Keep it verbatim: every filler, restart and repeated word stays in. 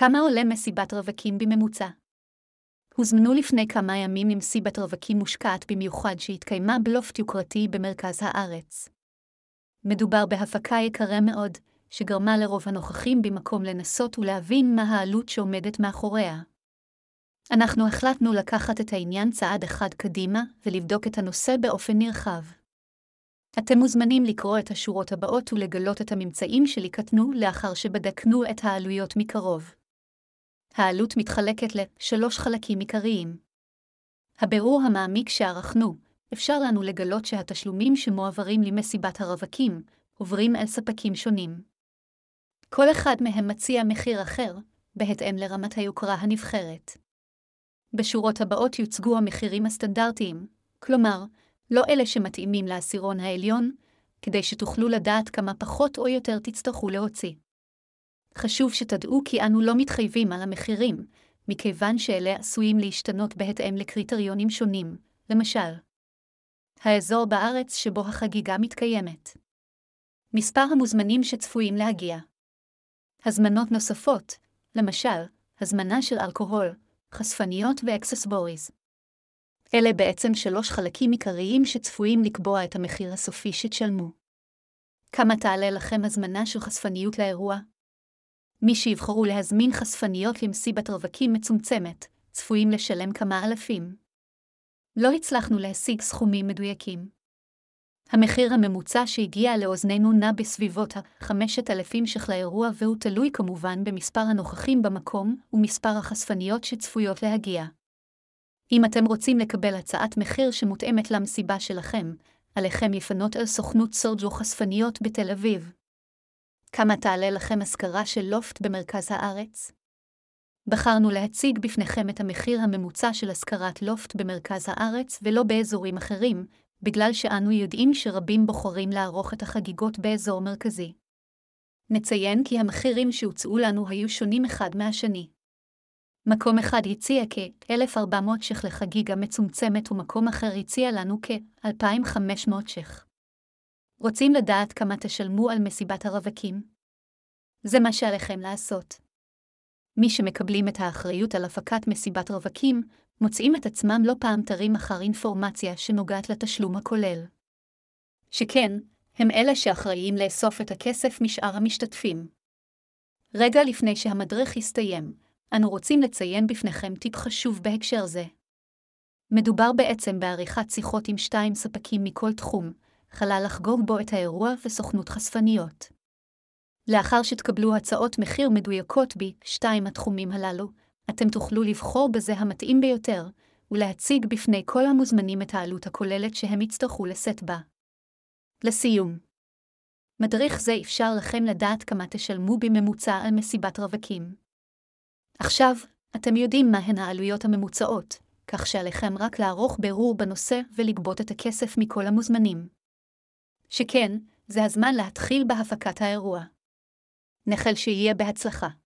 כמה עולה מסיבת רווקים בממוצע? הוזמנו לפני כמה ימים למסיבת רווקים מושקעת במיוחד שהתקיימה בלופט יוקרתי במרכז הארץ. מדובר בהפקה יקרה מאוד, שגרמה לרוב הנוכחים במקום לנסות ולהבין מה העלות שעומדת מאחוריה. אנחנו החלטנו לקחת את העניין צעד אחד קדימה ולבדוק את הנושא באופן נרחב. אתם מוזמנים לקרוא את השורות הבאות ולגלות את הממצאים שליקטנו לאחר שבדקנו את העלויות מקרוב. העלות מתחלקת לשלוש חלקים עיקריים. הבירור המעמיק שערכנו, אפשר לנו לגלות שהתשלומים שמועברים למסיבת הרווקים עוברים אל ספקים שונים. כל אחד מהם מציע מחיר אחר, בהתאם לרמת היוקרה הנבחרת. בשורות הבאות יוצגו המחירים הסטנדרטיים, כלומר, לא אלה שמתאימים לעשירון העליון, כדי שתוכלו לדעת כמה פחות או יותר תצטרכו להוציא. חשוב שתדעו כי אנו לא מתחייבים על המחירים, מכיוון שאלה עשויים להשתנות בהתאם לקריטריונים שונים, למשל, האזור בארץ שבו החגיגה מתקיימת. מספר המוזמנים שצפויים להגיע. הזמנות נוספות, למשל, הזמנה של אלכוהול, חשפניות ואקססבוריז. אלה בעצם שלוש חלקים עיקריים שצפויים לקבוע את המחיר הסופי שתשלמו. כמה תעלה לכם הזמנה של חשפניות לאירוע? מי שיבחרו להזמין חשפניות למסיבת רווקים מצומצמת, צפויים לשלם כמה אלפים. לא הצלחנו להשיג סכומים מדויקים. המחיר הממוצע שהגיע לאוזנינו נע בסביבות ה-חמשת אלפים ש"ח לאירוע, והוא תלוי כמובן במספר הנוכחים במקום ומספר החשפניות שצפויות להגיע. אם אתם רוצים לקבל הצעת מחיר שמותאמת למסיבה שלכם, עליכם לפנות אל סוכנות סרג'ו חשפניות בתל אביב. כמה תעלה לכם השכרה של לופט במרכז הארץ? בחרנו להציג בפניכם את המחיר הממוצע של השכרת לופט במרכז הארץ ולא באזורים אחרים, בגלל שאנו יודעים שרבים בוחרים לערוך את החגיגות באזור מרכזי. נציין כי המחירים שהוצאו לנו היו שונים אחד מהשני. מקום אחד הציע כ-אלף וארבע מאות ש"ח לחגיגה מצומצמת ומקום אחר הציע לנו כ-אלפיים וחמש מאות ש"ח. רוצים לדעת כמה תשלמו על מסיבת הרווקים? זה מה שעליכם לעשות. מי שמקבלים את האחריות על הפקת מסיבת רווקים, מוצאים את עצמם לא פעם תרים אחר אינפורמציה שנוגעת לתשלום הכולל. שכן, הם אלה שאחראים לאסוף את הכסף משאר המשתתפים. רגע לפני שהמדריך יסתיים, אנו רוצים לציין בפניכם טיפ חשוב בהקשר זה. מדובר בעצם בעריכת שיחות עם שתיים ספקים מכל תחום, חלל לחגוג בו את האירוע וסוכנות חשפניות. לאחר שתקבלו הצעות מחיר מדויקות בשתיים התחומים הללו, אתם תוכלו לבחור בזה המתאים ביותר, ולהציג בפני כל המוזמנים את העלות הכוללת שהם יצטרכו לשאת בה. לסיום, מדריך זה אפשר לכם לדעת כמה תשלמו בממוצע על מסיבת רווקים. עכשיו, אתם יודעים מהן העלויות הממוצעות, כך שעליכם רק לערוך בירור בנושא ולגבות את הכסף מכל המוזמנים. שכן, זה הזמן להתחיל בהפקת האירוע. נחל שיהיה בהצלחה.